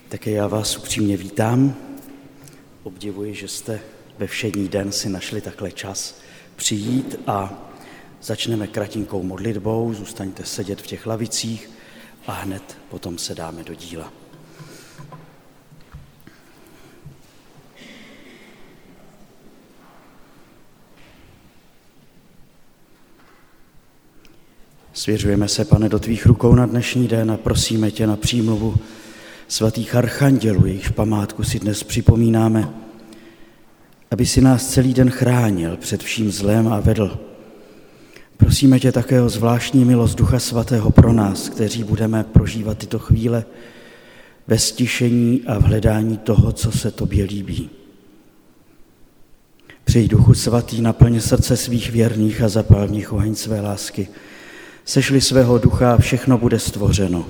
Také já vás upřímně vítám. Obdivuji, že jste ve všední den si našli takhle čas přijít a začneme kratinkou modlitbou. Zůstaňte sedět v těch lavicích a hned potom se dáme do díla. Svěřujeme se, Pane, do tvých rukou na dnešní den a prosíme tě na přímluvu svatých archandělů, jejichž památku si dnes připomínáme, aby si nás celý den chránil před vším zlem a vedl. Prosíme tě také o zvláštní milost Ducha Svatého pro nás, kteří budeme prožívat tyto chvíle ve stišení a v hledání toho, co se tobě líbí. Přijď, Duchu Svatý, naplň srdce svých věrných a zapál v nich oheň své lásky. Sešli svého ducha a všechno bude stvořeno.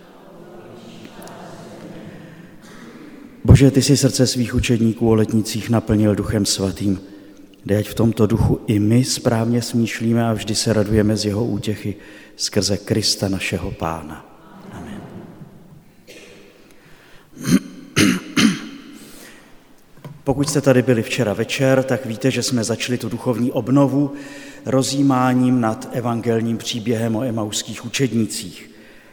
Bože, ty jsi srdce svých učedníků o letnicích naplnil Duchem Svatým. Dej, ať v tomto duchu i my správně smýšlíme a vždy se radujeme z jeho útěchy skrze Krista našeho Pána. Amen. Pokud jste tady byli včera večer, tak víte, že jsme začali tu duchovní obnovu rozjímáním nad evangelním příběhem o emauských učednících.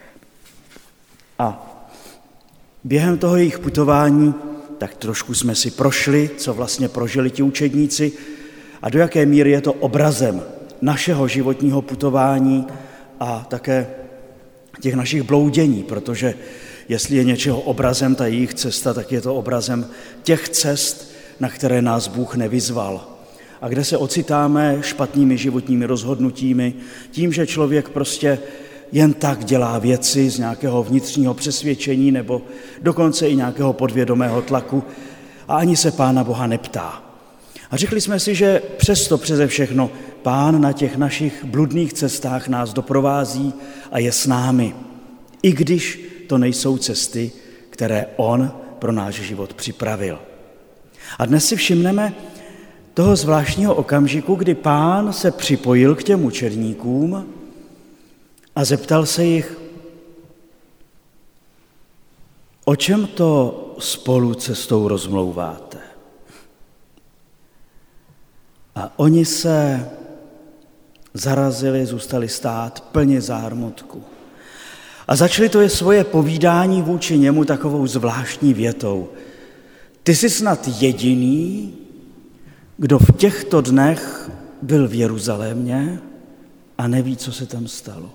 A během toho jejich putování tak trošku jsme si prošli, co vlastně prožili ti učedníci a do jaké míry je to obrazem našeho životního putování a také těch našich bloudění, protože jestli je něčeho obrazem ta jejich cesta, tak je to obrazem těch cest, na které nás Bůh nevyzval. A kde se ocitáme špatnými životními rozhodnutími, tím, že člověk prostě jen tak dělá věci z nějakého vnitřního přesvědčení nebo dokonce i nějakého podvědomého tlaku a ani se Pána Boha neptá. A řekli jsme si, že přesto přeze všechno Pán na těch našich bludných cestách nás doprovází a je s námi, i když to nejsou cesty, které on pro náš život připravil. A dnes si všimneme toho zvláštního okamžiku, kdy Pán se připojil k těm učedníkům a zeptal se jich, o čem to spolu cestou rozmlouváte. A oni se zarazili, zůstali stát plně zármutku. A začali to svoje povídání vůči němu takovou zvláštní větou. Ty jsi snad jediný, kdo v těchto dnech byl v Jeruzalémě a neví, co se tam stalo.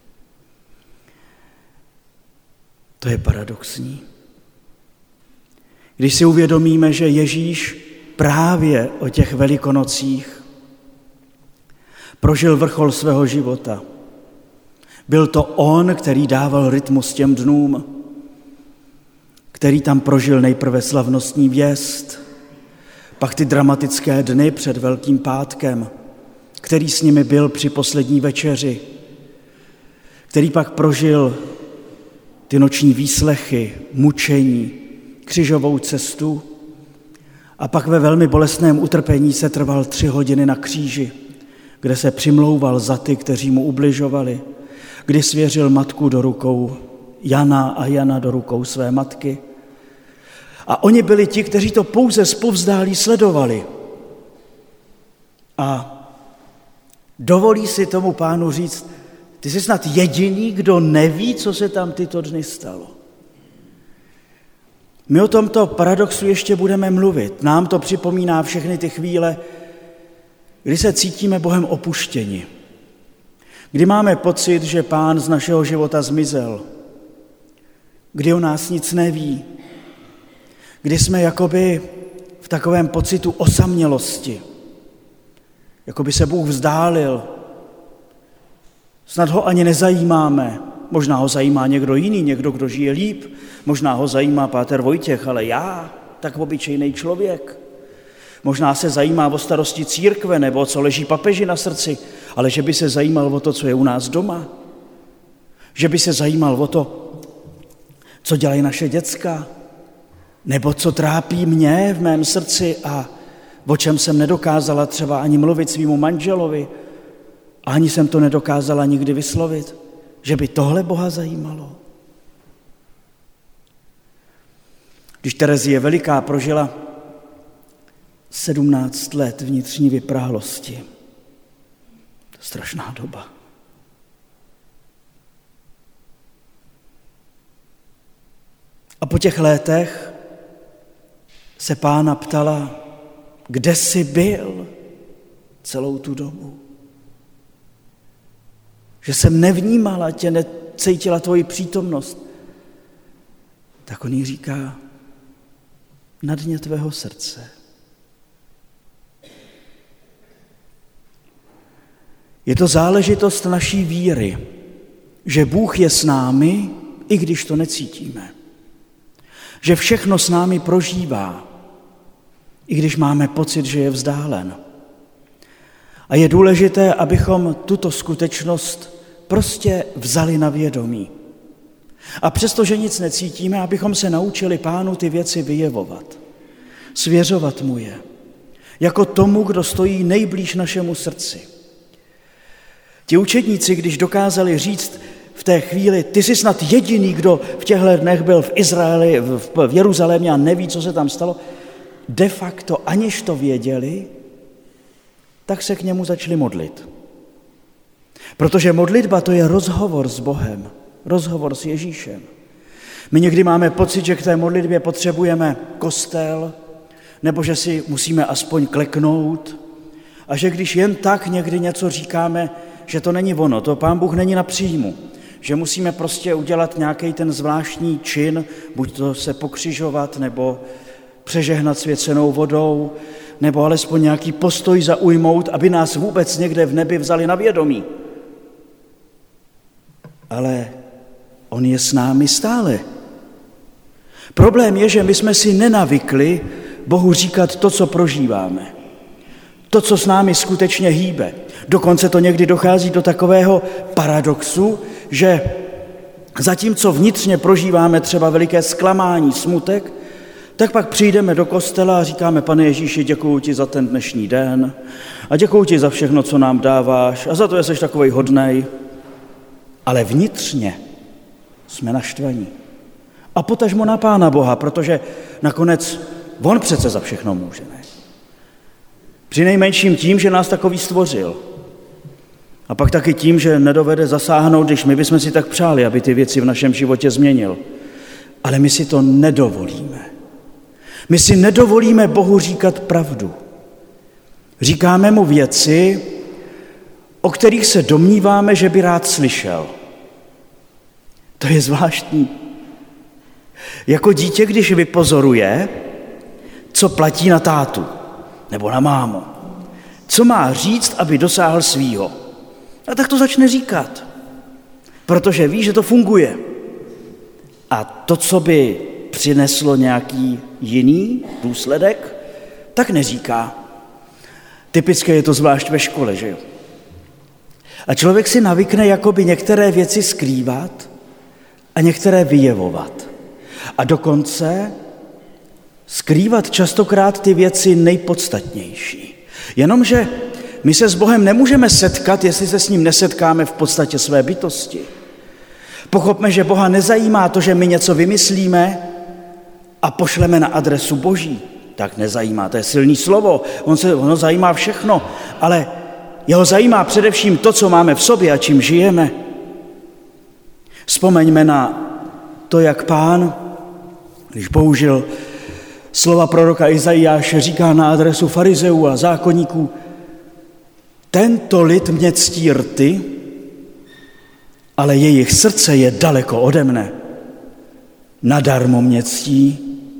To je paradoxní. Když si uvědomíme, že Ježíš právě o těch velikonocích prožil vrchol svého života. Byl to on, který dával rytmus těm dnům, který tam prožil nejprve slavnostní věst, pak ty dramatické dny před Velkým pátkem, který s nimi byl při poslední večeři, který pak prožil ty noční výslechy, mučení, křižovou cestu a pak ve velmi bolestném utrpení se trval 3 hodiny na kříži, kde se přimlouval za ty, kteří mu ubližovali, kdy svěřil matku do rukou Jana a Jana do rukou své matky. A oni byli ti, kteří to pouze zpovzdálí sledovali. A dovolí si tomu Pánu říct, ty jsi snad jediný, kdo neví, co se tam tyto dny stalo. My o tomto paradoxu ještě budeme mluvit. Nám to připomíná všechny ty chvíle, kdy se cítíme Bohem opuštěni. Kdy máme pocit, že Pán z našeho života zmizel. Kdy o nás nic neví. Kdy jsme jakoby v takovém pocitu osamělosti. Jakoby se Bůh vzdálil. Snad ho ani nezajímáme. Možná ho zajímá někdo jiný, někdo, kdo žije líp. Možná ho zajímá páter Vojtěch, ale já, tak obyčejný člověk. Možná se zajímá o starosti církve nebo co leží papeži na srdci, ale že by se zajímal o to, co je u nás doma. Že by se zajímal o to, co dělají naše děcka, nebo co trápí mě v mém srdci a o čem jsem nedokázala třeba ani mluvit svýmu manželovi, a ani jsem to nedokázala nikdy vyslovit, že by tohle Boha zajímalo. Když Terezie Veliká prožila 17 let vnitřní vypráhlosti, to je strašná doba. A po těch letech se Pána ptala, kde jsi byl celou tu dobu? Že jsem nevnímala tě, necítila tvoji přítomnost. Tak on jí říká, na dně tvého srdce. Je to záležitost naší víry, že Bůh je s námi, i když to necítíme. Že všechno s námi prožívá, i když máme pocit, že je vzdálen. A je důležité, abychom tuto skutečnost prostě vzali na vědomí. A přestože nic necítíme, abychom se naučili Pánu ty věci vyjevovat, svěřovat mu je, jako tomu, kdo stojí nejblíž našemu srdci. Ti učedníci, když dokázali říct v té chvíli, ty jsi snad jediný, kdo v těchto dnech byl v Izraeli, v Jeruzalémě a neví, co se tam stalo, de facto, aniž to věděli, tak se k němu začali modlit. Protože modlitba to je rozhovor s Bohem, rozhovor s Ježíšem. My někdy máme pocit, že k té modlitbě potřebujeme kostel, nebo že si musíme aspoň kleknout a že když jen tak někdy něco říkáme, že to není ono, to Pán Bůh není na příjmu, že musíme prostě udělat nějaký ten zvláštní čin, buď to se pokřižovat, nebo přežehnat svěcenou vodou, nebo alespoň nějaký postoj zaujmout, aby nás vůbec někde v nebi vzali na vědomí. Ale on je s námi stále. Problém je, že my jsme si nenavykli Bohu říkat to, co prožíváme. To, co s námi skutečně hýbe. Dokonce to někdy dochází do takového paradoxu, že zatímco vnitřně prožíváme třeba veliké zklamání, smutek, tak pak přijdeme do kostela a říkáme, Pane Ježíši, děkuju ti za ten dnešní den a děkuju ti za všechno, co nám dáváš a za to, že jsi takovej hodnej. Ale vnitřně jsme naštvaní. A potažmo na Pána Boha, protože nakonec on přece za všechno může, ne? Přinejmenším tím, že nás takový stvořil. A pak taky tím, že nedovede zasáhnout, když my bychom si tak přáli, aby ty věci v našem životě změnil. Ale my si to nedovolíme. My si nedovolíme Bohu říkat pravdu. Říkáme mu věci, o kterých se domníváme, že by rád slyšel. To je zvláštní. Jako dítě, když vypozoruje, co platí na tátu nebo na mámu. Co má říct, aby dosáhl svýho. A tak to začne říkat, protože ví, že to funguje. A to, co by přineslo nějaký jiný důsledek, tak neříká. Typické je to zvlášť ve škole, že jo? A člověk si navykne jakoby některé věci skrývat a některé vyjevovat. A dokonce skrývat častokrát ty věci nejpodstatnější. Jenomže my se s Bohem nemůžeme setkat, jestli se s ním nesetkáme v podstatě své bytosti. Pochopme, že Boha nezajímá to, že my něco vymyslíme a pošleme na adresu Boží. Tak nezajímá, to je silný slovo, ono zajímá všechno, ale jeho zajímá především to, co máme v sobě a čím žijeme. Vzpomeňme na to, jak Pán, když použil slova proroka Izajáše, říká na adresu farizeů a zákonníků, tento lid mě ctí rty, ale jejich srdce je daleko ode mne. Nadarmo mě ctí.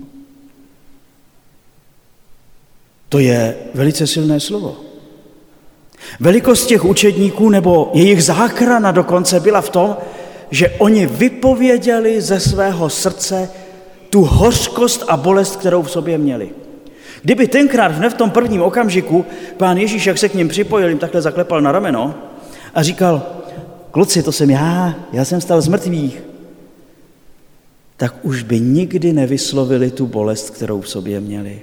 To je velice silné slovo. Velikost těch učedníků nebo jejich záchrana dokonce byla v tom, že oni vypověděli ze svého srdce tu hořkost a bolest, kterou v sobě měli. Kdyby tenkrát hned v tom prvním okamžiku Pán Ježíš, jak se k ním připojil, jim takhle zaklepal na rameno a říkal, kluci, to jsem já jsem vstal z mrtvých, tak už by nikdy nevyslovili tu bolest, kterou v sobě měli.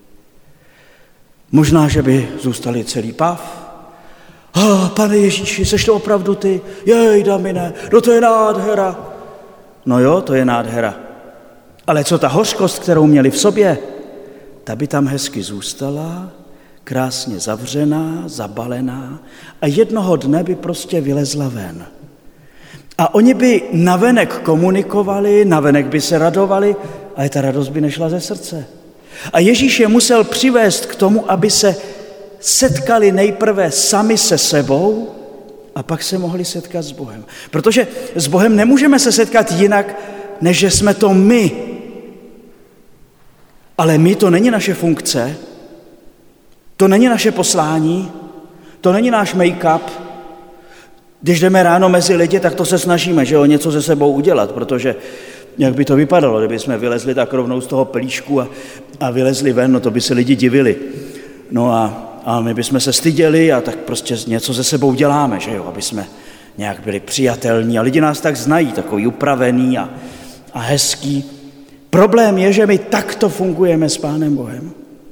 Možná, že by zůstali celý pav. Pane Ježíši, seš to opravdu ty? Jej, Damine, no to je nádhera. No jo, to je nádhera. Ale co ta hořkost, kterou měli v sobě, ta by tam hezky zůstala, krásně zavřená, zabalená a jednoho dne by prostě vylezla ven. A oni by navenek komunikovali, navenek by se radovali, ale ta radost by nešla ze srdce. A Ježíš je musel přivést k tomu, aby se setkali nejprve sami se sebou a pak se mohli setkat s Bohem. Protože s Bohem nemůžeme se setkat jinak, než že jsme to my. Ale my, to není naše funkce, to není naše poslání, to není náš make-up. Když jdeme ráno mezi lidi, tak to se snažíme, že jo, něco se sebou udělat, protože jak by to vypadalo, kdyby jsme vylezli tak rovnou z toho pelíšku a vylezli ven, no to by se lidi divili. No a my bychom se styděli a tak prostě něco se sebou děláme, že jo, aby jsme nějak byli přijatelní a lidi nás tak znají, takový upravený a hezký. Problém je, že my takto fungujeme s Pánem Bohem.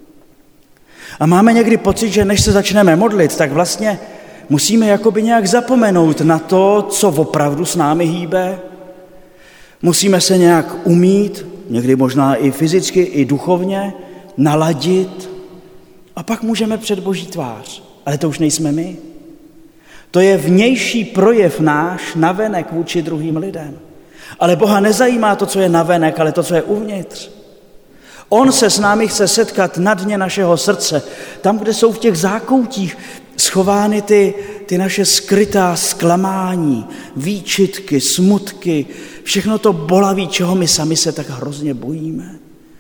A máme někdy pocit, že než se začneme modlit, tak vlastně musíme jakoby nějak zapomenout na to, co opravdu s námi hýbe. Musíme se nějak umít, někdy možná i fyzicky, i duchovně, naladit a pak můžeme před Boží tvář. Ale to už nejsme my. To je vnější projev náš navenek vůči druhým lidem. Ale Boha nezajímá to, co je navenek, ale to, co je uvnitř. On se s námi chce setkat na dně našeho srdce, tam, kde jsou v těch zákoutích schovány ty naše skrytá zklamání, výčitky, smutky, všechno to bolaví, čeho my sami se tak hrozně bojíme.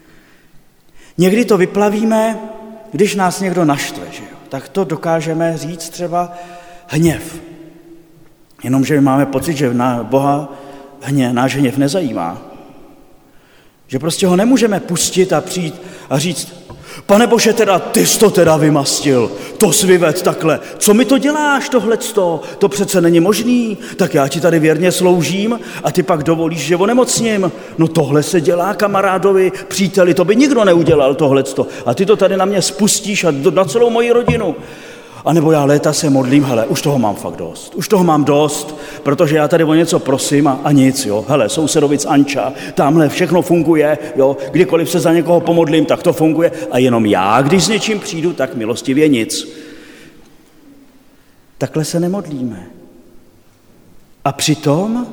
Někdy to vyplavíme, když nás někdo naštve, že jo? Tak to dokážeme říct třeba hněv. Jenomže my máme pocit, že na Boha náš hněv nezajímá. Že prostě ho nemůžeme pustit a přijít a říct, Pane Bože, teda ty jsi to teda vymastil, to jsi vyvedl takhle, co mi to děláš tohleto, to přece není možný, tak já ti tady věrně sloužím a ty pak dovolíš, že onemocním. No tohle se dělá kamarádovi, příteli, to by nikdo neudělal tohleto a ty to tady na mě spustíš a na celou moji rodinu. A nebo já léta se modlím, hele, už toho mám dost, protože já tady o něco prosím a nic, jo, hele, sousedovic Anča, tamhle všechno funguje, jo, kdykoliv se za někoho pomodlím, tak to funguje a jenom já, když s něčím přijdu, tak milostivě nic. Takhle se nemodlíme. A přitom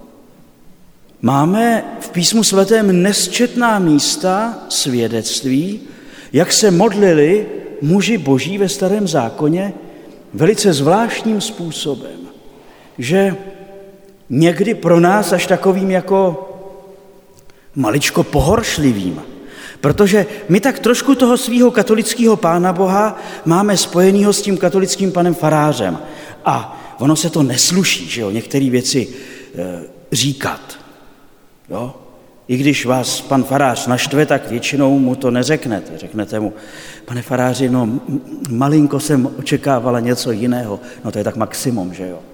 máme v Písmu svatém nesčetná místa svědectví, jak se modlili muži boží ve Starém zákoně velice zvláštním způsobem, že někdy pro nás až takovým jako maličko pohoršlivým, protože my tak trošku toho svého katolického Pána Boha máme spojenýho s tím katolickým panem farářem a ono se to nesluší, že jo, některé věci říkat, jo. I když vás pan farář naštve, tak většinou mu to neřeknete. Řeknete mu, pane faráři, no malinko jsem očekávala něco jiného. No to je tak maximum, že jo.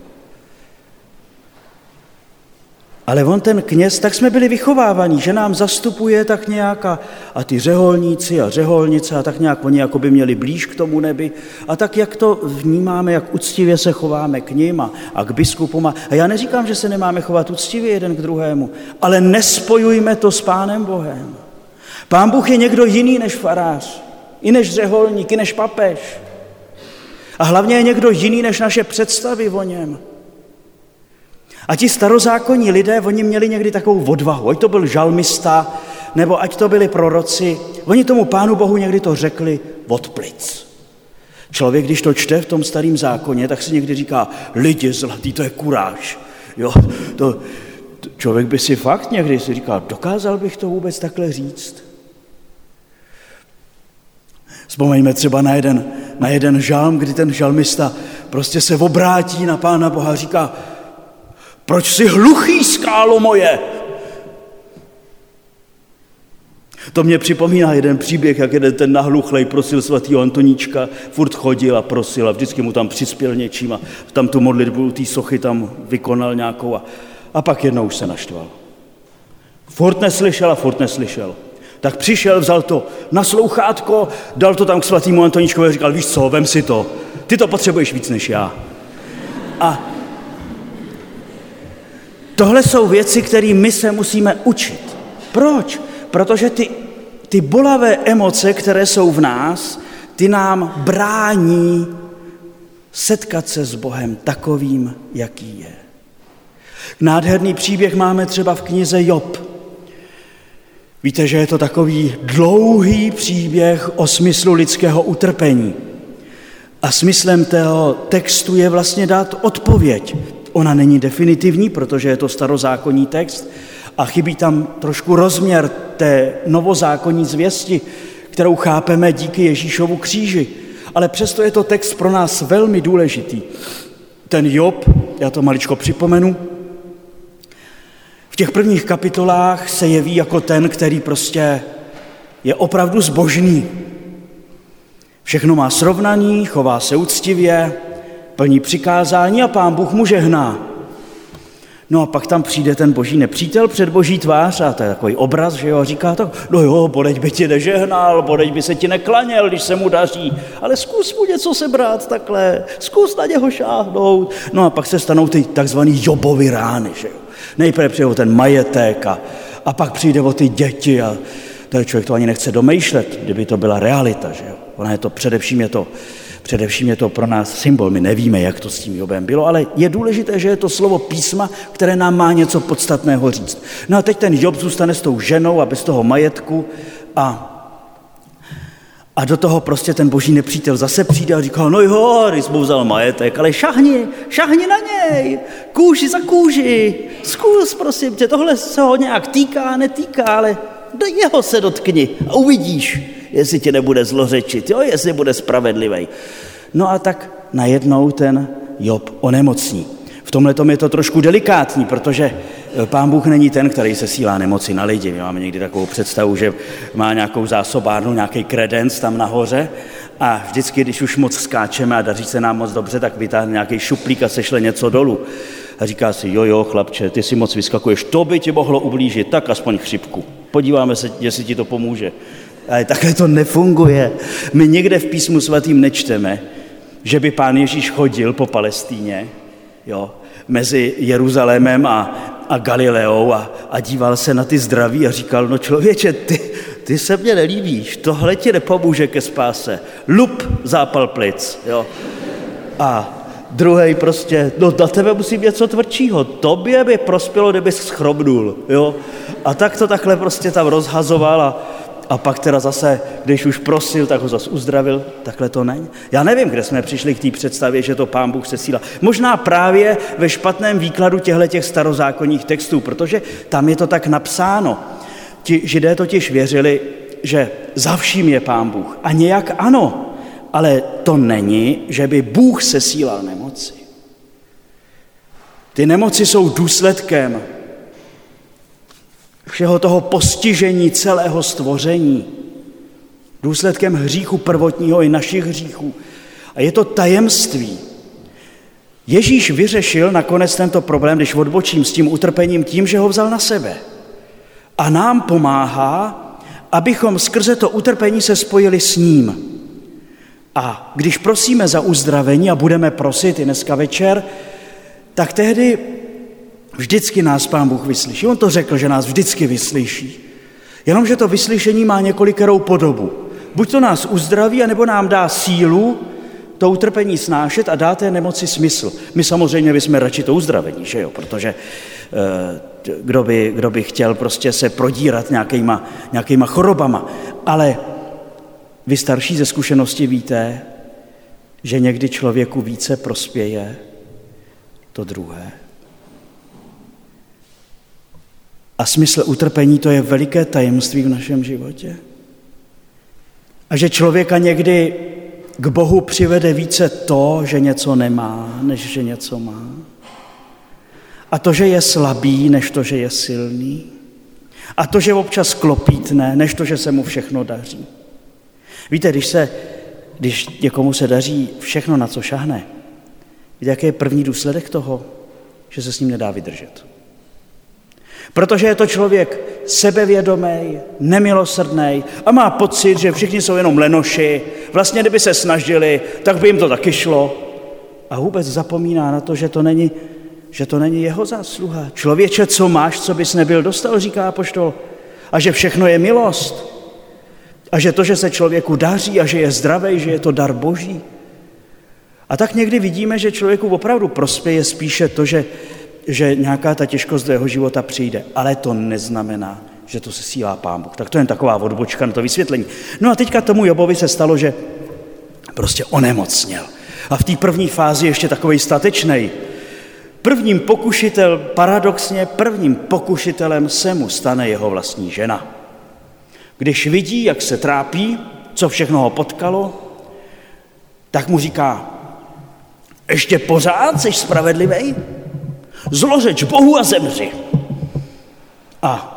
Ale on ten kněz, tak jsme byli vychovávaní, že nám zastupuje tak nějak a ty řeholníci a řeholnice a tak nějak oni jako by měli blíž k tomu nebi a tak jak to vnímáme, jak uctivě se chováme k nim a k biskupům. A já neříkám, že se nemáme chovat uctivě jeden k druhému, ale nespojujme to s Pánem Bohem. Pán Bůh je někdo jiný než farář, i než řeholník, i než papež. A hlavně je někdo jiný než naše představy o něm. A ti starozákonní lidé, oni měli někdy takovou odvahu, ať to byl žalmista, nebo ať to byli proroci, oni tomu Pánu Bohu někdy to řekli od plic. Člověk, když to čte v tom Starém zákoně, tak si někdy říká, lidi zlatý, to je kuráž. Jo, člověk by si fakt někdy si říkal, dokázal bych to vůbec takhle říct? Vzpomeňme třeba na jeden žalm, kdy ten žalmista prostě se obrátí na Pána Boha a říká, proč jsi hluchý, skálo moje? To mě připomíná jeden příběh, jak jeden ten nahluchlej prosil svatýho Antoníčka, furt chodil a prosil a vždycky mu tam přispěl něčím a tam tu modlitbu té sochy tam vykonal nějakou a pak jednou už se naštval. Furt neslyšel. Tak přišel, vzal to na slouchátko, dal to tam k svatýmu Antoníčkovi a říkal, víš co, vem si to, ty to potřebuješ víc než já. A tohle jsou věci, které my se musíme učit. Proč? Protože ty bolavé emoce, které jsou v nás, ty nám brání setkat se s Bohem takovým, jaký je. Nádherný příběh máme třeba v knize Job. Víte, že je to takový dlouhý příběh o smyslu lidského utrpení. A smyslem toho textu je vlastně dát odpověď. Ona není definitivní, protože je to starozákonní text a chybí tam trošku rozměr té novozákonní zvěsti, kterou chápeme díky Ježíšovu kříži. Ale přesto je to text pro nás velmi důležitý. Ten Job, já to maličko připomenu, v těch prvních kapitolách se jeví jako ten, který prostě je opravdu zbožný. Všechno má srovnaní, chová se úctivě, plní přikázání a Pán Bůh mu žehná. No a pak tam přijde ten boží nepřítel před boží tvář a to je takový obraz, že jo, a říká to, no jo, bodeď by ti nežehnal, bodeď by se ti neklaněl, když se mu daří, ale zkus mu něco sebrat takhle, zkus na něho šáhnout. No a pak se stanou ty takzvaný Jobovy rány, že jo. Nejprve přijde o ten majetek a pak přijde o ty děti a ten člověk to ani nechce domýšlet, kdyby to byla realita, že jo. Ona je to především je to pro nás symbol. My nevíme, jak to s tím Jobem bylo, ale je důležité, že je to slovo písma, které nám má něco podstatného říct. No a teď ten Job zůstane s tou ženou a bez toho majetku a do toho prostě ten boží nepřítel zase přijde a říká, no jo, když mu vzal majetek, ale šahni na něj, kůži za kůži, zkus, prosím tě, tohle se ho nějak týká, netýká, ale jeho se dotkni a uvidíš, jestli tě nebude zlořečit, jo, jestli bude spravedlivý. No a tak najednou ten Job onemocní. V tomhletom je to trošku delikátní, protože Pán Bůh není ten, který sesílá nemoci na lidi. My máme někdy takovou představu, že má nějakou zásobárnu, nějaký kredenc tam nahoře a vždycky, když už moc skáčeme a daří se nám moc dobře, tak vytáhne nějaký šuplík a sešle něco dolů. A říká si, jo, chlapče, ty si moc vyskakuješ, to by ti mohlo ublížit, tak aspoň chřipku. Podíváme se, jestli ti to pomůže. Ale takhle to nefunguje. My někde v Písmu svatým nečteme, že by Pán Ježíš chodil po Palestíně, jo, mezi Jeruzalémem a Galileou a díval se na ty zdraví a říkal, no člověče, ty se mně nelíbíš, tohle ti nepomůže ke spáse. Lup zápal plic, jo. A druhej prostě, no na tebe musím něco tvrdšího, tobě by prospělo, kdybys schrobnul, jo. A tak to takhle prostě tam rozhazoval a pak teda zase, když už prosil, tak ho zase uzdravil, takhle to není. Já nevím, kde jsme přišli k té představě, že to Pán Bůh sesílá. Možná právě ve špatném výkladu těchto starozákonních textů, protože tam je to tak napsáno. Ti Židé totiž věřili, že za vším je Pán Bůh. A nějak ano, ale to není, že by Bůh sesílal nemoci. Ty nemoci jsou důsledkem všeho toho postižení celého stvoření, důsledkem hříchu prvotního i našich hříchů. A je to tajemství. Ježíš vyřešil nakonec tento problém, když odbočím s tím utrpením, tím, že ho vzal na sebe. A nám pomáhá, abychom skrze to utrpení se spojili s ním. A když prosíme za uzdravení a budeme prosit i dneska večer, tak tehdy vždycky nás Pán Bůh vyslyší. On to řekl, že nás vždycky vyslyší. Jenomže to vyslyšení má několikerou podobu. Buď to nás uzdraví, anebo nám dá sílu to utrpení snášet a dá té nemoci smysl. My samozřejmě bychom radši to uzdravení, že jo? Protože kdo by chtěl prostě se prodírat nějakýma chorobama. Ale vy starší ze zkušenosti víte, že někdy člověku více prospěje to druhé. A smysl utrpení, to je veliké tajemství v našem životě. A že člověka někdy k Bohu přivede více to, že něco nemá, než že něco má. A to, že je slabý, než to, že je silný. A to, že občas klopítne, než to, že se mu všechno daří. Víte, když někomu se daří všechno, na co šahne, víte, jaký je první důsledek toho? Že se s ním nedá vydržet. Protože je to člověk sebevědomý, nemilosrdný a má pocit, že všichni jsou jenom lenoši, vlastně kdyby se snažili, tak by jim to taky šlo. A vůbec zapomíná na to, že to není jeho zásluha. Člověče, co máš, co bys nebyl dostal, říká apoštol. a že všechno je milost a že to, že se člověku daří a že je zdravý, že je to dar Boží. A tak někdy vidíme, že člověku opravdu prospěje spíše to, že nějaká ta těžkost do jeho života přijde. Ale to neznamená, že to sesílá Pán Bůh. Tak to je jen taková odbočka na to vysvětlení. No a teďka tomu Jobovi se stalo, že prostě onemocněl. A v té první fázi ještě takovej statečnej. Paradoxně prvním pokušitelem se mu stane jeho vlastní žena. Když vidí, jak se trápí, co všechno ho potkalo, tak mu říká, ještě pořád seš spravedlivý? Zlořeč Bohu a zemři. A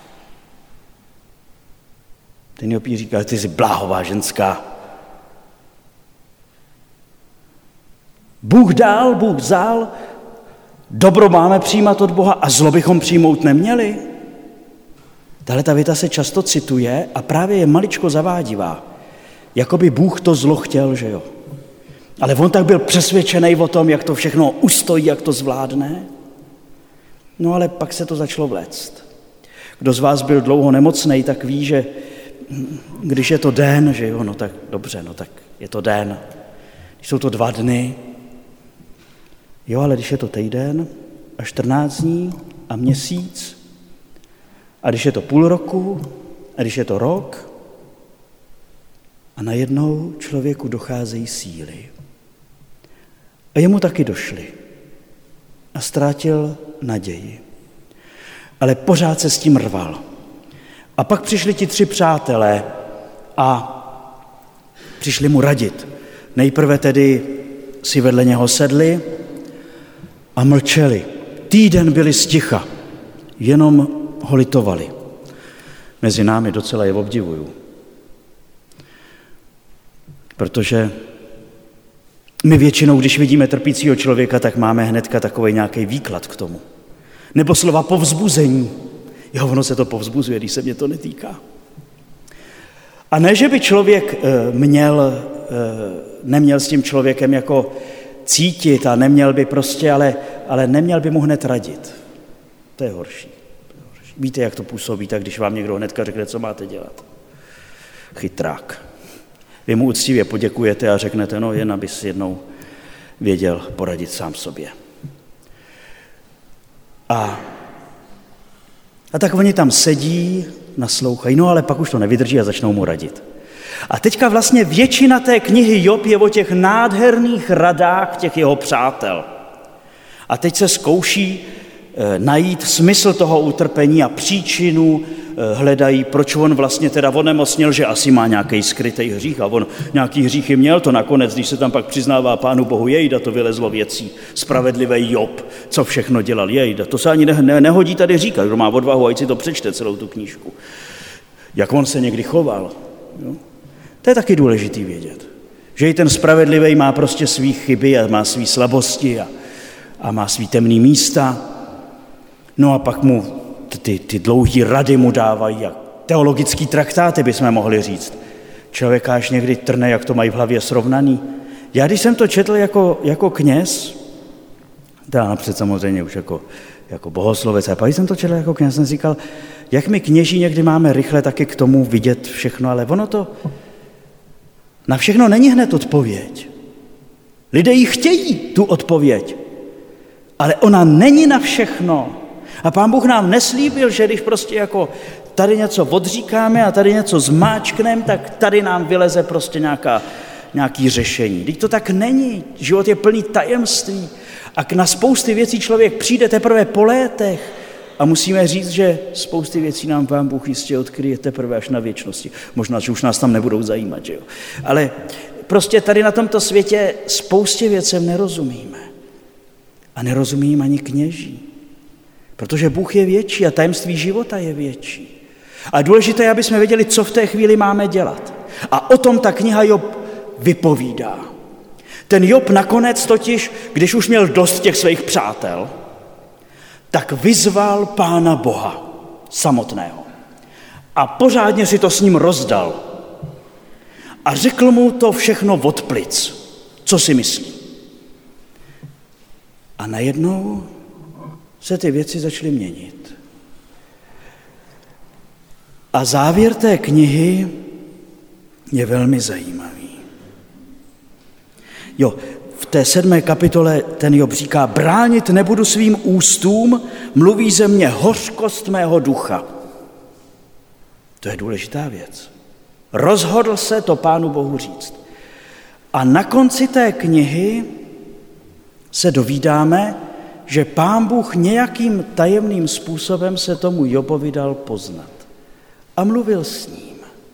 ten Job jí říká, ty jsi bláhová ženská. Bůh dal, Bůh vzal, dobro máme přijímat od Boha a zlo bychom přijmout neměli. Tahle ta věta se často cituje a právě je maličko zavádivá. Jakoby Bůh to zlo chtěl, že jo. Ale on tak byl přesvědčený o tom, jak to všechno ustojí, jak to zvládne. No ale pak se to začalo vléct. Kdo z vás byl dlouho nemocnej, tak ví, že když je to den, že jo, no tak dobře, no tak je to den. Když jsou to 2 dny, jo, ale když je to týden a 14 dní a měsíc, a když je to půl roku, a když je to rok, a najednou člověku docházejí síly. A jemu taky došly. A ztrátil naději. Ale pořád se s tím rval. A pak přišli ti 3 přátelé a přišli mu radit. Nejprve tedy si vedle něho sedli a mlčeli. Týden byli sticha, jenom ho litovali. Mezi námi docela je obdivuju. Protože my většinou, když vidíme trpícího člověka, tak máme hnedka takový nějaký výklad k tomu. Nebo slova povzbuzení. Jo, ono se to povzbuzuje, když se mě to netýká. A ne, že by člověk neměl s tím člověkem jako cítit a neměl by prostě, ale neměl by mu hned radit. To je horší. Víte, jak to působí, tak když vám někdo hnedka řekne, co máte dělat. Chytrák. Vy mu uctivě poděkujete a řeknete, no jen abys jednou věděl poradit sám sobě. A tak oni tam sedí, naslouchají, no ale pak už to nevydrží a začnou mu radit. A teďka vlastně většina té knihy Job je o těch nádherných radách těch jeho přátel. A teď se zkouší najít smysl toho utrpení a příčinu hledají, proč on vlastně teda onemocněl, že asi má nějaký skrytý hřích a on nějaký hříchy měl, to nakonec, když se tam pak přiznává Pánu Bohu, jejda, to vylezlo věcí, spravedlivý Job, co všechno dělal, jejda, to se ani nehodí tady říkat, kdo má odvahu, ať si to přečte celou tu knížku, jak on se někdy choval. Jo? To je taky důležitý vědět, že i ten spravedlivý má prostě svý chyby a má svý slabosti a má svý temný místa. No a pak mu ty dlouhý rady mu dávají, jak teologický traktáty bychom mohli říct. Člověka až někdy trne, jak to mají v hlavě srovnaný. Já když jsem to četl jako kněz, teda napřed samozřejmě už jako bohoslovec, a pak když jsem to četl jako kněz, jsem říkal, jak my kněží někdy máme rychle taky k tomu vidět všechno, ale ono to na všechno není hned odpověď. Lidé ji chtějí, tu odpověď, ale ona není na všechno. A Pán Bůh nám neslíbil, že když prostě jako tady něco odříkáme a tady něco zmáčkneme, tak tady nám vyleze prostě nějaký řešení. Vždyť to tak není. Život je plný tajemství. A na spousty věcí člověk přijde teprve po létech. A musíme říct, že spousty věcí nám Pán Bůh jistě odkryje teprve až na věčnosti. Možná, že už nás tam nebudou zajímat, že jo. Ale prostě tady na tomto světě spoustě věcem nerozumíme. A nerozumí ani kněží. Protože Bůh je větší a tajemství života je větší. A důležité je, aby jsme věděli, co v té chvíli máme dělat. A o tom ta kniha Job vypovídá. Ten Job nakonec totiž, když už měl dost těch svých přátel, tak vyzval Pána Boha samotného. A pořádně si to s ním rozdal. A řekl mu to všechno od plic. Co si myslí? A najednou se ty věci začaly měnit. A závěr té knihy je velmi zajímavý. V té 7. kapitole ten Job říká, bránit nebudu svým ústům, mluví ze mě hořkost mého ducha. To je důležitá věc. Rozhodl se to Pánu Bohu říct. A na konci té knihy se dovídáme, že Pán Bůh nějakým tajemným způsobem se tomu Jobovi dal poznat. A mluvil s ním.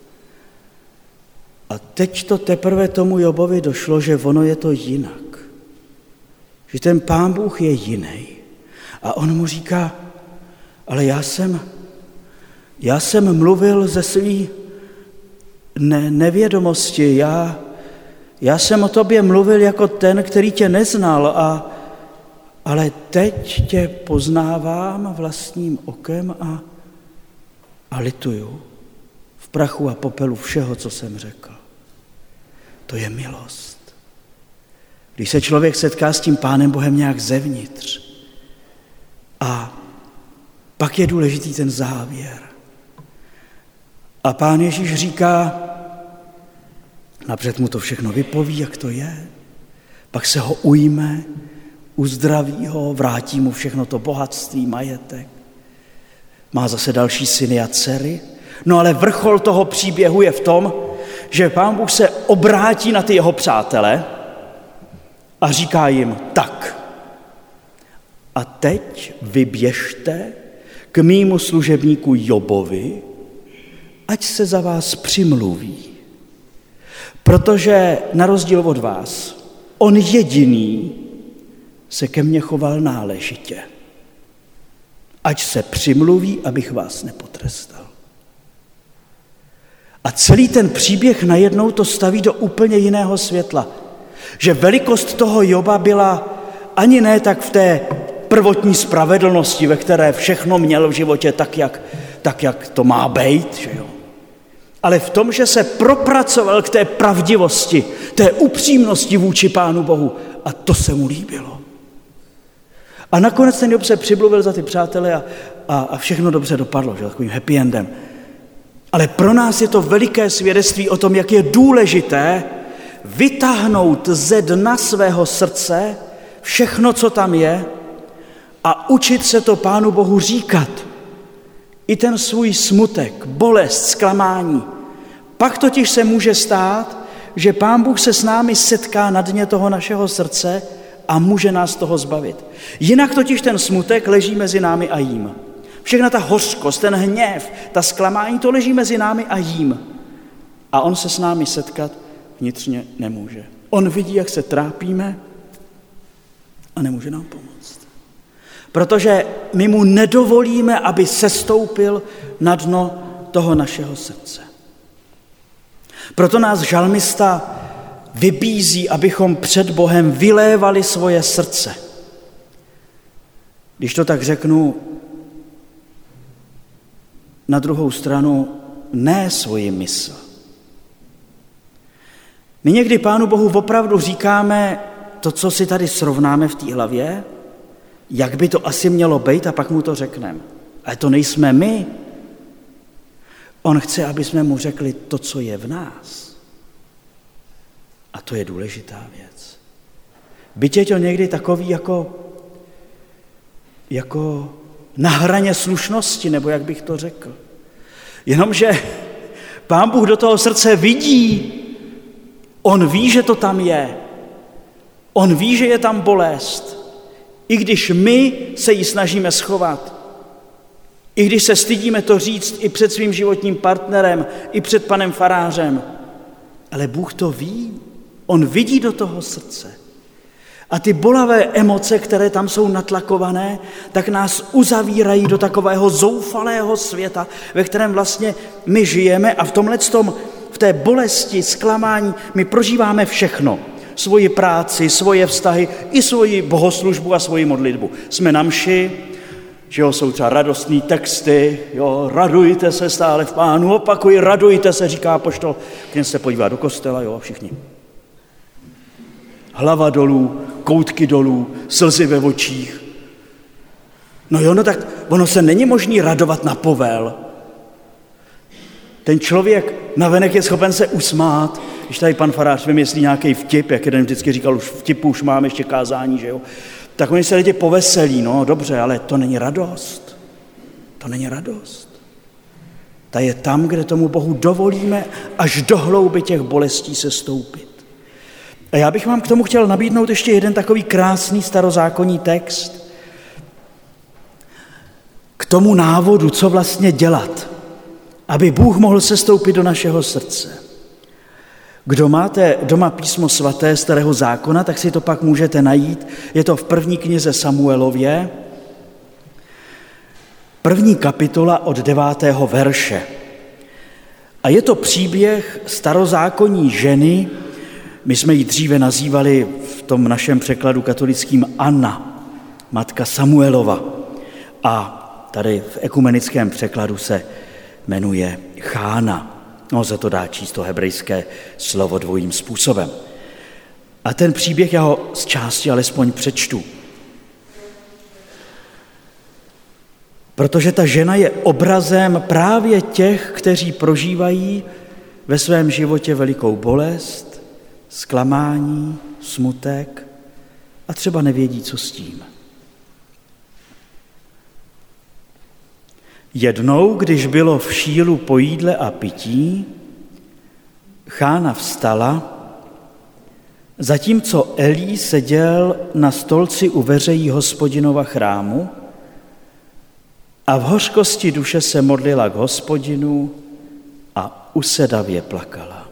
A teď to teprve tomu Jobovi došlo, že ono je to jinak. Že ten Pán Bůh je jiný. A on mu říká, ale já jsem mluvil ze svý nevědomosti, já jsem o tobě mluvil jako ten, který tě neznal, ale teď tě poznávám vlastním okem a lituju v prachu a popelu všeho, co jsem řekl. To je milost. Když se člověk setká s tím Pánem Bohem nějak zevnitř a pak je důležitý ten závěr. A Pán Ježíš říká, napřed mu to všechno vypoví, jak to je, pak se ho ujme, uzdraví ho, vrátí mu všechno to bohatství, majetek. Má zase další syny a dcery. No ale vrchol toho příběhu je v tom, že Pán Bůh se obrátí na ty jeho přátele a říká jim, tak, a teď vyběžte k mýmu služebníku Jobovi, ať se za vás přimluví. Protože na rozdíl od vás, on jediný se ke mně choval náležitě. Ať se přimluví, abych vás nepotrestal. A celý ten příběh najednou to staví do úplně jiného světla. Že velikost toho Joba byla ani ne tak v té prvotní spravedlnosti, ve které všechno měl v životě tak, jak to má být, že jo? Ale v tom, že se propracoval k té pravdivosti, té upřímnosti vůči Pánu Bohu. A to se mu líbilo. A nakonec ten Job se přimluvil za ty přátele a všechno dobře dopadlo, že? Takovým happy endem. Ale pro nás je to veliké svědectví o tom, jak je důležité vytáhnout ze dna svého srdce všechno, co tam je, a učit se to Pánu Bohu říkat. I ten svůj smutek, bolest, zklamání. Pak totiž se může stát, že Pán Bůh se s námi setká na dně toho našeho srdce a může nás toho zbavit. Jinak totiž ten smutek leží mezi námi a jím. Všechna ta hořkost, ten hněv, ta zklamání, to leží mezi námi a jím. A on se s námi setkat vnitřně nemůže. On vidí, jak se trápíme a nemůže nám pomoct. Protože my mu nedovolíme, aby sestoupil na dno toho našeho srdce. Proto nás žalmista vybízí, abychom před Bohem vylévali svoje srdce. Když to tak řeknu, na druhou stranu ne svoji mysl. My někdy Pánu Bohu opravdu říkáme to, co si tady srovnáme v té hlavě, jak by to asi mělo být, a pak mu to řekneme. Ale to nejsme my. On chce, aby jsme mu řekli to, co je v nás. A to je důležitá věc. Byť je to někdy takový jako na hraně slušnosti, nebo jak bych to řekl. Jenomže Pán Bůh do toho srdce vidí. On ví, že to tam je. On ví, že je tam bolest. I když my se ji snažíme schovat. I když se stydíme to říct i před svým životním partnerem, i před panem farářem. Ale Bůh to ví. On vidí do toho srdce. A ty bolavé emoce, které tam jsou natlakované, tak nás uzavírají do takového zoufalého světa, ve kterém vlastně my žijeme, a v té bolesti, zklamání, my prožíváme všechno. Svoji práci, svoje vztahy, i svoji bohoslužbu a svoji modlitbu. Jsme na mši, že jo, jsou třeba radostný texty, jo, radujte se stále v Pánu, opakuj, radujte se, říká apoštol, když se podívá do kostela, jo, všichni. Hlava dolů, koutky dolů, slzy ve očích. No jo, no tak ono se není možný radovat na povel. Ten člověk navenek je schopen se usmát, když tady pan farář vymyslí nějaký vtip, jak jeden vždycky říkal, už vtipu už máme ještě kázání, že jo, tak oni se lidi poveselí, no dobře, ale to není radost. To není radost. Ta je tam, kde tomu Bohu dovolíme až do hlouby těch bolestí se stoupit. A já bych vám k tomu chtěl nabídnout ještě jeden takový krásný starozákonní text k tomu návodu, co vlastně dělat, aby Bůh mohl sestoupit do našeho srdce. Kdo máte doma písmo svaté Starého zákona, tak si to pak můžete najít. Je to v 1. knize Samuelově, 1. kapitola od 9. verše. A je to příběh starozákonní ženy, my jsme ji dříve nazývali v tom našem překladu katolickým Anna, matka Samuelova. A tady v ekumenickém překladu se jmenuje Chána. No, se to dá číst to hebrejské slovo dvojím způsobem. A ten příběh, já ho z části alespoň přečtu. Protože ta žena je obrazem právě těch, kteří prožívají ve svém životě velikou bolest, zklamání, smutek a třeba nevědí, co s tím. Jednou, když bylo v Šílu po jídle a pití, Chána vstala, zatímco Elí seděl na stolci u veřejí Hospodinova chrámu a v hořkosti duše se modlila k Hospodinu a usedavě plakala.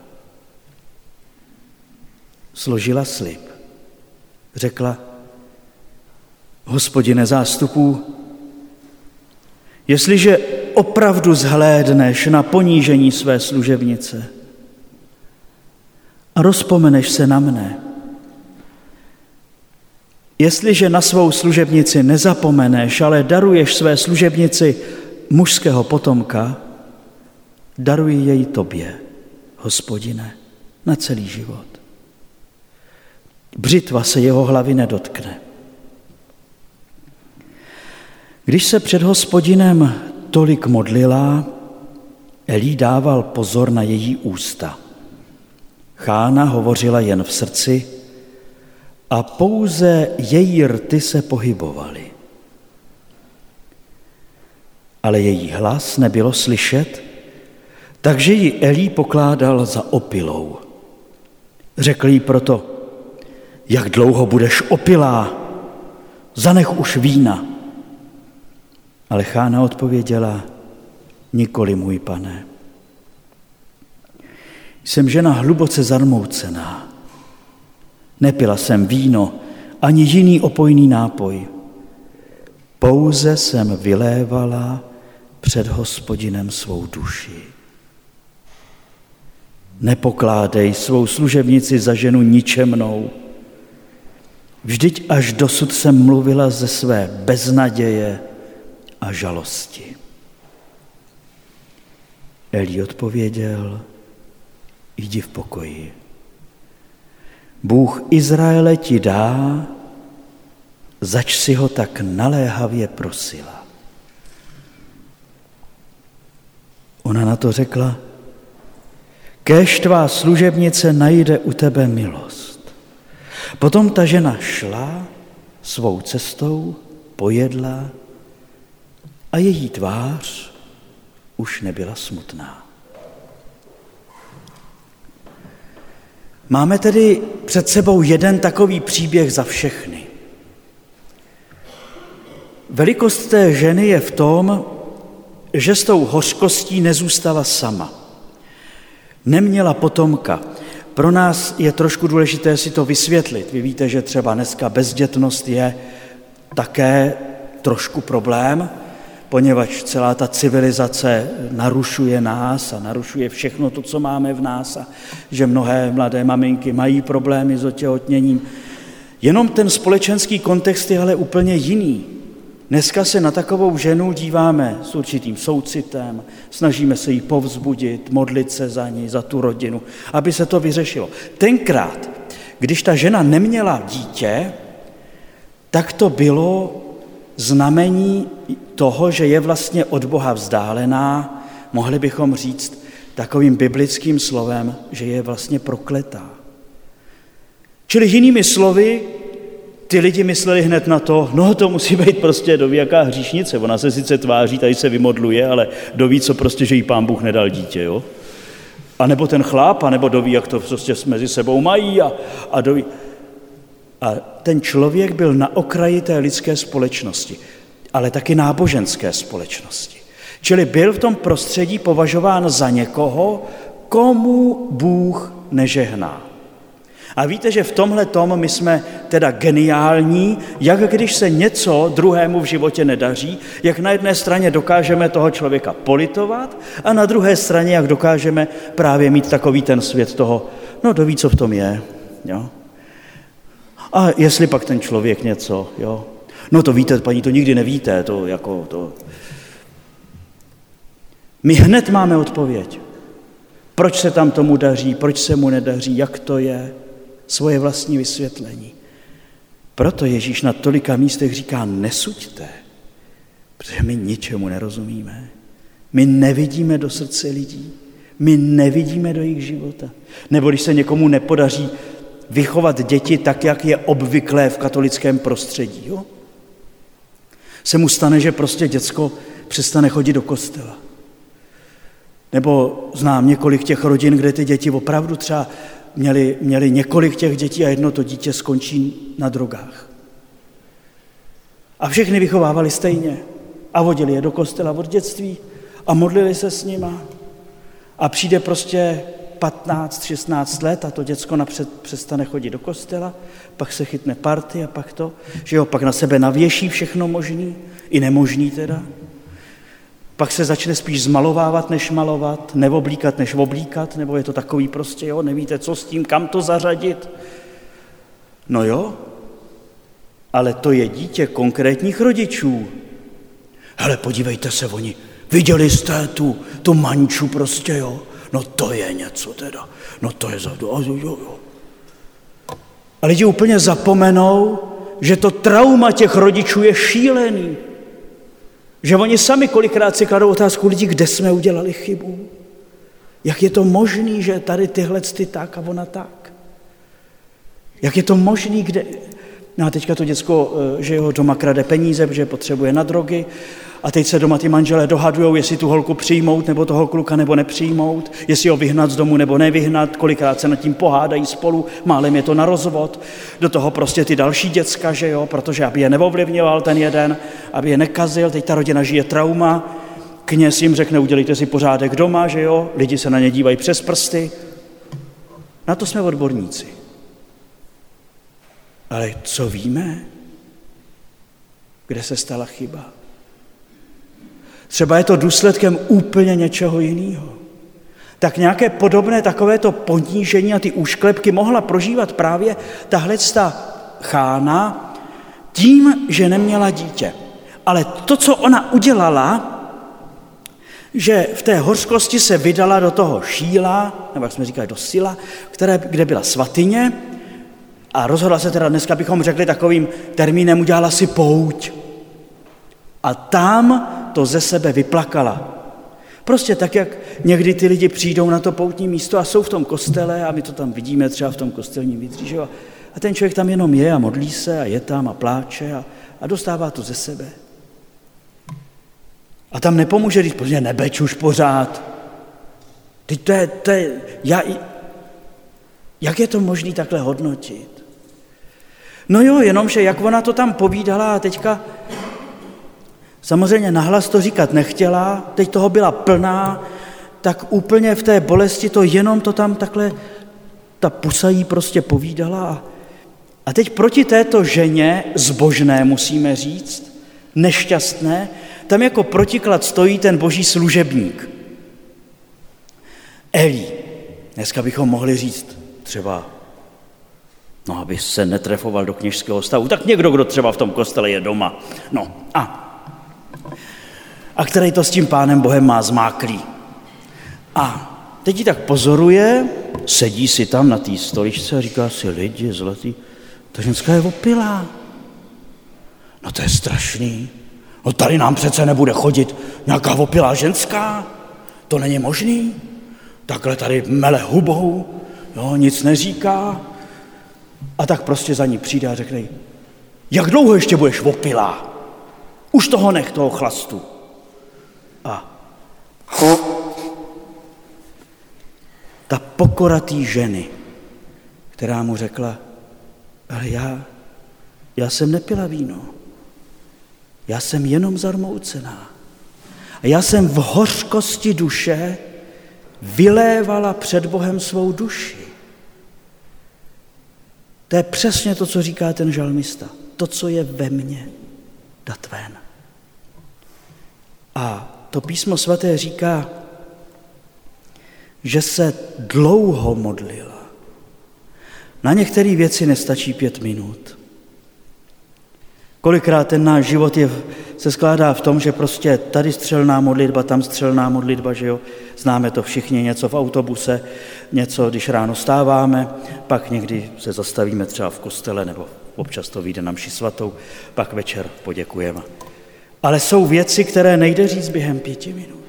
Složila slib. Řekla: Hospodine zástupů, jestliže opravdu zhlédneš na ponížení své služebnice a rozpomeneš se na mne, jestliže na svou služebnici nezapomeneš, ale daruješ své služebnici mužského potomka, daruji jej tobě, Hospodine, na celý život. Břitva se jeho hlavy nedotkne. Když se před Hospodinem tolik modlila, Elí dával pozor na její ústa. Chána hovořila jen v srdci a pouze její rty se pohybovaly. Ale její hlas nebylo slyšet, takže ji Elí pokládal za opilou. Řekl jí proto: jak dlouho budeš opilá? Zanech už vína. Ale Chána odpověděla: nikoli, můj pane. Jsem žena hluboce zarmoucená. Nepila jsem víno, ani jiný opojný nápoj. Pouze jsem vylévala před Hospodinem svou duši. Nepokládej svou služebnici za ženu ničemnou. Vždyť až dosud jsem mluvila ze své beznaděje a žalosti. Elí odpověděl: jdi v pokoji. Bůh Izraele ti dá, zač si ho tak naléhavě prosila. Ona na to řekla: kéž tvá služebnice najde u tebe milost. Potom ta žena šla svou cestou, pojedla a její tvář už nebyla smutná. Máme tedy před sebou jeden takový příběh za všechny. Velikost té ženy je v tom, že s tou hořkostí nezůstala sama. Neměla potomka. Pro nás je trošku důležité si to vysvětlit. Vy víte, že třeba dneska bezdětnost je také trošku problém, poněvadž celá ta civilizace narušuje nás a narušuje všechno to, co máme v nás, a že mnohé mladé maminky mají problémy s otěhotněním. Jenom ten společenský kontext je ale úplně jiný. Dneska se na takovou ženu díváme s určitým soucitem, snažíme se jí povzbudit, modlit se za ní, za tu rodinu, aby se to vyřešilo. Tenkrát, když ta žena neměla dítě, tak to bylo znamení toho, že je vlastně od Boha vzdálená, mohli bychom říct takovým biblickým slovem, že je vlastně prokletá. Čili jinými slovy, ty lidi mysleli hned na to, no to musí být prostě doví jaká hříšnice, ona se sice tváří, tady se vymodluje, ale doví, co prostě, že jí Pán Bůh nedal dítě, jo? A nebo ten chlap, a nebo doví, jak to prostě mezi sebou mají a doví. A ten člověk byl na okraji té lidské společnosti, ale taky náboženské společnosti. Čili byl v tom prostředí považován za někoho, komu Bůh nežehná. A víte, že v tomhle tom my jsme teda geniální, jak když se něco druhému v životě nedaří, jak na jedné straně dokážeme toho člověka politovat a na druhé straně, jak dokážeme právě mít takový ten svět toho, no kdo ví, co v tom je, jo. A jestli pak ten člověk něco, jo. No to víte, paní, to nikdy nevíte, to jako to. My hned máme odpověď. Proč se tam tomu daří, proč se mu nedaří, jak to je, svoje vlastní vysvětlení. Proto Ježíš na tolika místech říká, nesuďte, protože my ničemu nerozumíme. My nevidíme do srdce lidí, my nevidíme do jejich života. Nebo když se někomu nepodaří vychovat děti tak, jak je obvyklé v katolickém prostředí, jo? Se mu stane, že prostě děcko přestane chodit do kostela. Nebo znám několik těch rodin, kde ty děti opravdu třeba měli několik těch dětí a jedno to dítě skončí na drogách. A všechny vychovávali stejně a vodili je do kostela od dětství a modlili se s nima. A přijde prostě 15, 16 let a to děcko napřed přestane chodit do kostela, pak se chytne party a pak to, že jo, pak na sebe navěší všechno možný, i nemožný teda. Pak se začne spíš zmalovávat, než malovat, neoblíkat, než oblíkat, nebo je to takový prostě, jo, nevíte, co s tím, kam to zařadit. No jo, ale to je dítě konkrétních rodičů. Hele, podívejte se, oni, viděli jste tu manču prostě, jo, no to je něco teda, no to je jo. A lidi úplně zapomenou, že to trauma těch rodičů je šílený. Že oni sami kolikrát si kladou otázku lidí, kde jsme udělali chybu. Jak je to možný, že tady tyhle ty tak a ona tak. Jak je to možný, kde... No a teďka to děcko, že jeho doma krade peníze, protože potřebuje na drogy a teď se doma ty manželé dohadujou, jestli tu holku přijmout nebo toho kluka nebo nepřijmout, jestli ho vyhnat z domu nebo nevyhnat, kolikrát se nad tím pohádají spolu, málem je to na rozvod, do toho prostě ty další děcka, že jo, protože aby je neovlivňoval ten jeden, aby je nekazil, teď ta rodina žije trauma, kněz jim řekne, udělejte si pořádek doma, že jo, lidi se na ně dívají přes prsty, na to jsme odborníci. Ale co víme? Kde se stala chyba? Třeba je to důsledkem úplně něčeho jiného. Tak nějaké podobné takovéto ponížení a ty úšklepky mohla prožívat právě tahleta Chána tím, že neměla dítě. Ale to, co ona udělala, že v té hořkosti se vydala do toho Šíla, nebo jak jsme říkali, do Sila, kde byla svatyně, a rozhodla se teda, dneska bychom řekli takovým termínem, udělala si pouť. A tam to ze sebe vyplakala. Prostě tak, jak někdy ty lidi přijdou na to poutní místo a jsou v tom kostele a my to tam vidíme třeba v tom kostelním vítří, že jo? A ten člověk tam jenom je a modlí se a je tam a pláče a dostává to ze sebe. A tam nepomůže, když prostě nebeč už pořád. Jak je to možné takhle hodnotit? No jo, jenomže jak ona to tam povídala a teďka samozřejmě nahlas to říkat nechtěla, teď toho byla plná, tak úplně v té bolesti to jenom to tam takhle, ta pusa jí prostě povídala. A teď proti této ženě zbožné, musíme říct, nešťastné, tam jako protiklad stojí ten boží služebník. Eli. Dneska bychom mohli říct třeba, no, aby se netrefoval do kněžského stavu, tak někdo, kdo třeba v tom kostele je doma. No a který to s tím Pánem Bohem má zmáklý. A teď ji tak pozoruje, sedí si tam na té stoličce a říká si, lidi zlatý, ta ženská je opilá. No to je strašný. No tady nám přece nebude chodit nějaká opilá ženská. To není možný. takhle tady mele hubou, jo, nic neříká. A tak prostě za ní přijde a řekne, jak dlouho ještě budeš opilá? Už toho nech, toho chlastu. A ta pokora té ženy, která mu řekla, ale já jsem nepila víno, já jsem jenom zarmoucená. A já jsem v hořkosti duše vylévala před Bohem svou duši. To je přesně to, co říká ten žalmista. To, co je ve mně, dat ven. A to písmo svaté říká, že se dlouho modlila. Na některé věci nestačí 5 minut. Kolikrát ten náš život se skládá v tom, že prostě tady střelná modlitba, tam střelná modlitba, že jo? Známe to všichni, něco v autobuse, něco, když ráno stáváme, pak někdy se zastavíme třeba v kostele, nebo občas to vyjde na mši svatou, pak večer poděkujeme. Ale jsou věci, které nejde říct během 5 minut.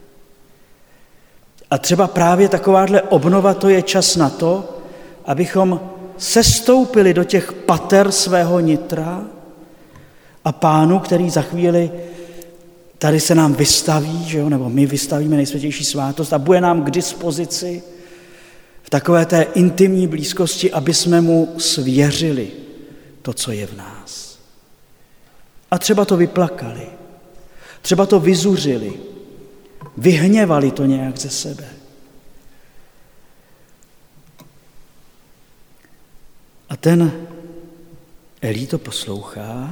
A třeba právě takováhle obnova, to je čas na to, abychom sestoupili do těch pater svého nitra a Pánu, který za chvíli tady se nám vystaví, že jo, nebo my vystavíme nejsvětější svátost a bude nám k dispozici v takové té intimní blízkosti, aby jsme mu svěřili to, co je v nás. A třeba to vyplakali, třeba to vyzuřili, vyhněvali to nějak ze sebe. A ten Elí to poslouchá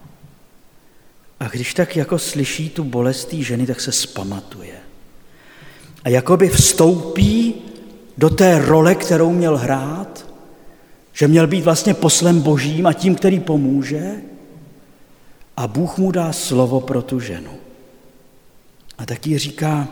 a když tak jako slyší tu bolest té ženy, tak se zpamatuje. A jakoby vstoupí do té role, kterou měl hrát, že měl být vlastně poslem Božím a tím, který pomůže, a Bůh mu dá slovo pro tu ženu. A tak jí říká,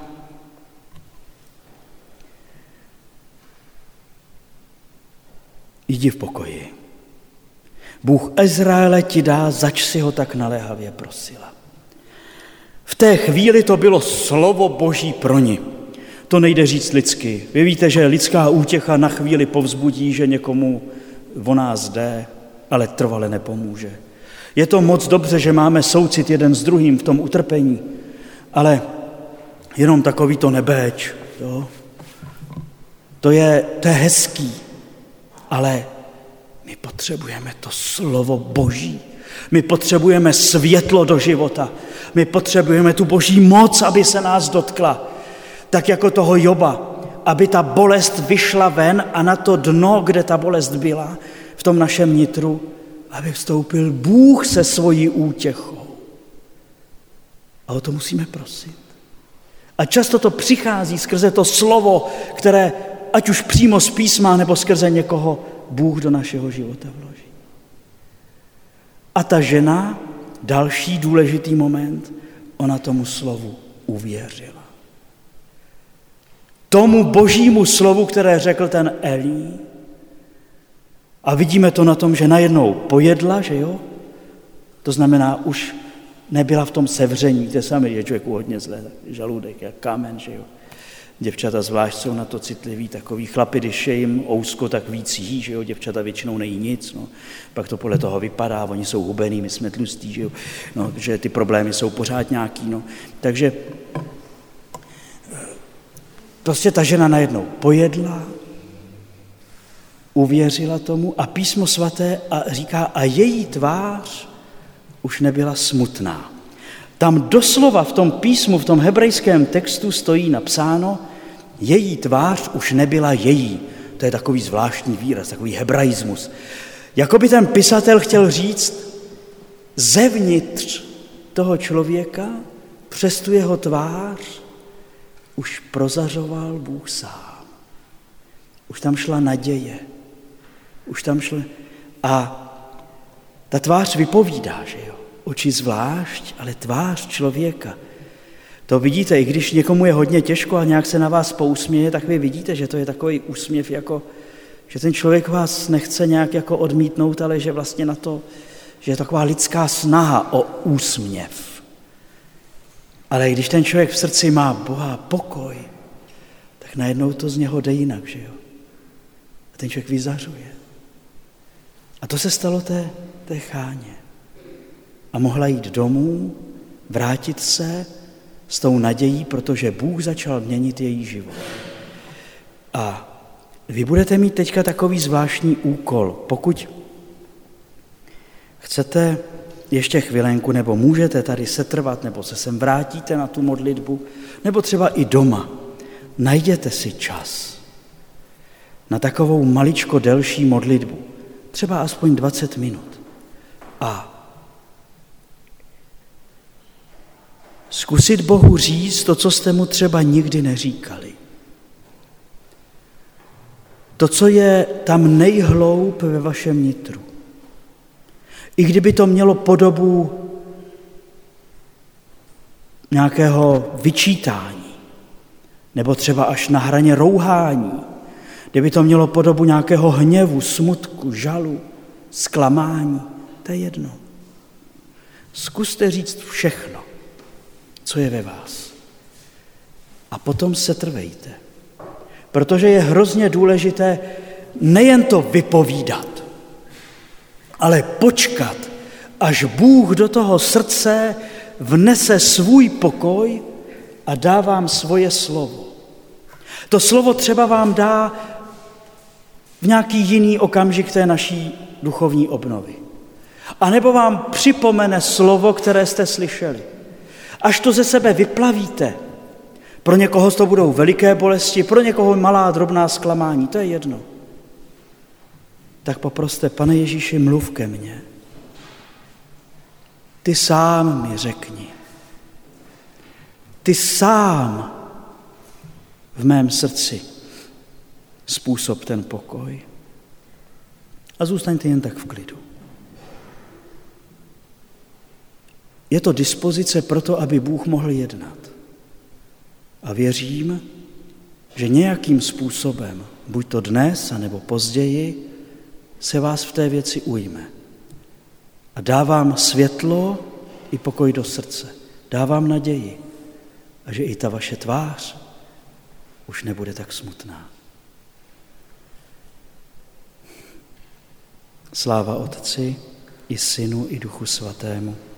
jdi v pokoji. Bůh Izraele ti dá, zač si ho tak naléhavě prosila. V té chvíli to bylo slovo Boží pro ní. To nejde říct lidsky. Vy víte, že lidská útěcha na chvíli povzbudí, že někomu o nás jde, ale trvale nepomůže. Je to moc dobře, že máme soucit jeden s druhým v tom utrpení, ale jenom takový to nebéč. Jo? To je hezký, ale my potřebujeme to slovo Boží. My potřebujeme světlo do života. My potřebujeme tu Boží moc, aby se nás dotkla. Tak jako toho Joba, aby ta bolest vyšla ven a na to dno, kde ta bolest byla, v tom našem nitru, aby vstoupil Bůh se svojí útěchou. A o to musíme prosit. A často to přichází skrze to slovo, které ať už přímo z písma, nebo skrze někoho Bůh do našeho života vloží. A ta žena, další důležitý moment, ona tomu slovu uvěřila. Tomu Božímu slovu, které řekl ten Elí. A vidíme to na tom, že najednou pojedla, že jo? To znamená, už nebyla v tom sevření, to sami je člověku hodně zlé, žaludek, jak kámen, že jo? Děvčata zvlášť jsou na to citliví, takový chlapi, když je jim ousko, tak víc jí, že jo? Děvčata většinou nejí nic, no. Pak to podle toho vypadá, oni jsou hubený, my jsme tlustí, že jo? No, že ty problémy jsou pořád nějaký, no. Takže prostě ta žena najednou pojedla, uvěřila tomu a písmo svaté říká, a její tvář už nebyla smutná. Tam doslova v tom písmu, v tom hebrejském textu stojí napsáno, její tvář už nebyla její. To je takový zvláštní výraz, takový hebraismus. Jakoby ten pisatel chtěl říct, zevnitř toho člověka, přes tu jeho tvář, už prozařoval Bůh sám. Už tam šla naděje. Už tam šla... A ta tvář vypovídá, že jo? Oči zvlášť, ale tvář člověka. To vidíte, i když někomu je hodně těžko a nějak se na vás pousměje, tak vy vidíte, že to je takový úsměv, jako, že ten člověk vás nechce nějak jako odmítnout, ale že vlastně na to, že je taková lidská snaha o úsměv. Ale když ten člověk v srdci má Boha pokoj, tak tak najednou to z něho jde jinak, že jo? A ten člověk vyzařuje. A to se stalo té Cháně. A mohla jít domů, vrátit se s tou nadějí, protože Bůh začal měnit její život. A vy budete mít teďka takový zvláštní úkol. Pokud chcete ještě chvilenku, nebo můžete tady setrvat, nebo se sem vrátíte na tu modlitbu, nebo třeba i doma, najděte si čas na takovou maličko delší modlitbu, třeba aspoň 20 minut. A zkusit Bohu říct to, co jste mu třeba nikdy neříkali. To, co je tam nejhloub ve vašem nitru. I kdyby to mělo podobu nějakého vyčítání, nebo třeba až na hraně rouhání, kdyby to mělo podobu nějakého hněvu, smutku, žalu, zklamání, to je jedno. Zkuste říct všechno, co je ve vás. A potom se trvejte. Protože je hrozně důležité nejen to vypovídat, ale počkat, až Bůh do toho srdce vnese svůj pokoj a dá vám svoje slovo. To slovo třeba vám dá v nějaký jiný okamžik té naší duchovní obnovy. A nebo vám připomene slovo, které jste slyšeli. Až to ze sebe vyplavíte, pro někoho to budou veliké bolesti, pro někoho malá, drobná zklamání, to je jedno. Tak poproste, Pane Ježíši, mluv ke mně. Ty sám mi řekni. Ty sám v mém srdci způsob ten pokoj. A zůstaňte jen tak v klidu. Je to dispozice pro to, aby Bůh mohl jednat. A věřím, že nějakým způsobem, buď to dnes, anebo později, se vás v té věci ujme. A dá vám světlo i pokoj do srdce. Dá vám naději. A že i ta vaše tvář už nebude tak smutná. Sláva Otci, i Synu, i Duchu Svatému.